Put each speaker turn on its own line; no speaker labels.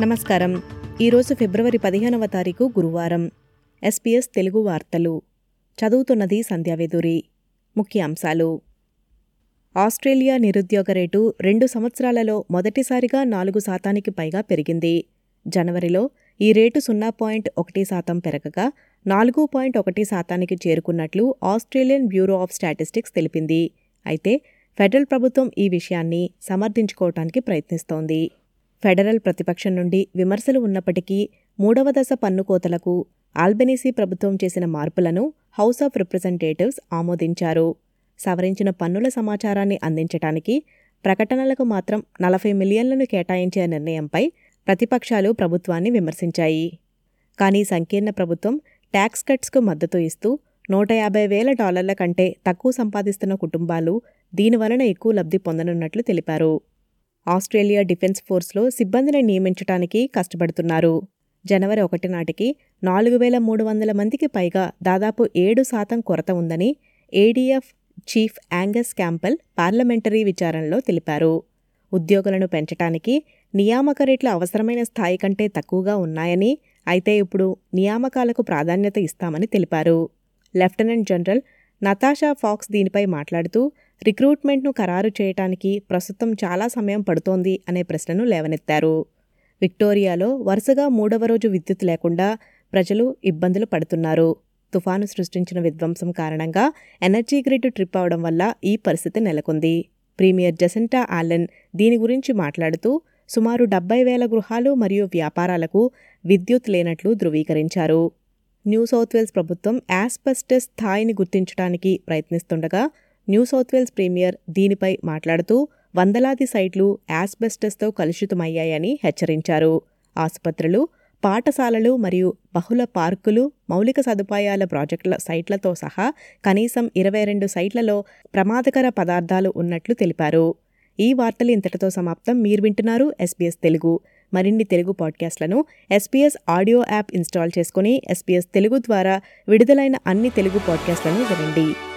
నమస్కారం. ఈరోజు ఫిబ్రవరి 15వ తారీఖు గురువారం. SBS తెలుగు వార్తలు చదువుతున్నది సంధ్యావేదూరి. ముఖ్యాంశాలు. ఆస్ట్రేలియా నిరుద్యోగ రేటు 2 సంవత్సరాలలో మొదటిసారిగా 4% పైగా పెరిగింది. జనవరిలో ఈ రేటు 0.1% పెరగగా 4.1% చేరుకున్నట్లు ఆస్ట్రేలియన్ బ్యూరో ఆఫ్ స్టాటిస్టిక్స్ తెలిపింది. అయితే ఫెడరల్ ప్రభుత్వం ఈ విషయాన్ని సమర్థించుకోవటానికి ప్రయత్నిస్తోంది. ఫెడరల్ ప్రతిపక్షం నుండి విమర్శలు ఉన్నప్పటికీ 3వ దశ పన్ను కోతలకు ఆల్బనీసీ ప్రభుత్వం చేసిన మార్పులను హౌస్ ఆఫ్ రిప్రజెంటేటివ్స్ ఆమోదించారు. సవరించిన పన్నుల సమాచారాన్ని అందించటానికి ప్రకటనలకు మాత్రం 40 మిలియన్లను కేటాయించే నిర్ణయంపై ప్రతిపక్షాలు ప్రభుత్వాన్ని విమర్శించాయి. కానీ సంకీర్ణ ప్రభుత్వం ట్యాక్స్ కట్స్కు మద్దతు ఇస్తూ $150,000 కంటే తక్కువ సంపాదిస్తున్న కుటుంబాలు దీనివలన ఎక్కువ లబ్ధి పొందనున్నట్లు తెలిపారు. ఆస్ట్రేలియా డిఫెన్స్ ఫోర్స్లో సిబ్బందిని నియమించటానికి కష్టపడుతున్నారు. జనవరి 1 నాటికి 4,300 మందికి పైగా దాదాపు 7% కొరత ఉందని ADF chief Angus Campbell parliamentary విచారణలో తెలిపారు. ఉద్యోగులను పెంచటానికి నియామక రేట్లు అవసరమైన స్థాయి కంటే తక్కువగా ఉన్నాయని, అయితే ఇప్పుడు నియామకాలకు ప్రాధాన్యత ఇస్తామని తెలిపారు. లెఫ్టినెంట్ జనరల్ నతాషా ఫాక్స్ దీనిపై మాట్లాడుతూ రిక్రూట్మెంట్ను ఖరారు చేయటానికి ప్రస్తుతం చాలా సమయం పడుతోంది అనే ప్రశ్నను లేవనెత్తారు. విక్టోరియాలో వరుసగా 3వ రోజు విద్యుత్ లేకుండా ప్రజలు ఇబ్బందులు పడుతున్నారు. తుఫాను సృష్టించిన విధ్వంసం కారణంగా ఎనర్జీ గ్రిడ్ ట్రిప్ అవడం వల్ల ఈ పరిస్థితి నెలకొంది. ప్రీమియర్ జెసింటా ఆలెన్ దీని గురించి మాట్లాడుతూ సుమారు 70,000 గృహాలు మరియు వ్యాపారాలకు విద్యుత్ లేనట్లు ధృవీకరించారు. న్యూ సౌత్ వేల్స్ ప్రభుత్వం యాస్బెస్టస్ స్థాయిని గుర్తించడానికి ప్రయత్నిస్తుండగా న్యూ సౌత్ వేల్స్ ప్రీమియర్ దీనిపై మాట్లాడుతూ వందలాది సైట్లు యాస్బెస్టస్తో కలుషితమయ్యాయని హెచ్చరించారు. ఆసుపత్రులు, పాఠశాలలు మరియు బహుళ పార్కులు, మౌలిక సదుపాయాల ప్రాజెక్టుల సైట్లతో సహా కనీసం 22 సైట్లలో ప్రమాదకర పదార్థాలు ఉన్నట్లు తెలిపారు. ఈ వార్తలు ఇంతటితో సమాప్తం. మీరు వింటున్నారు SBS తెలుగు. మరిన్ని తెలుగు పాడ్కాస్ట్లను SBS ఆడియో యాప్ ఇన్స్టాల్ చేసుకుని SBS తెలుగు ద్వారా విడుదలైన అన్ని తెలుగు పాడ్కాస్ట్లను వినండి.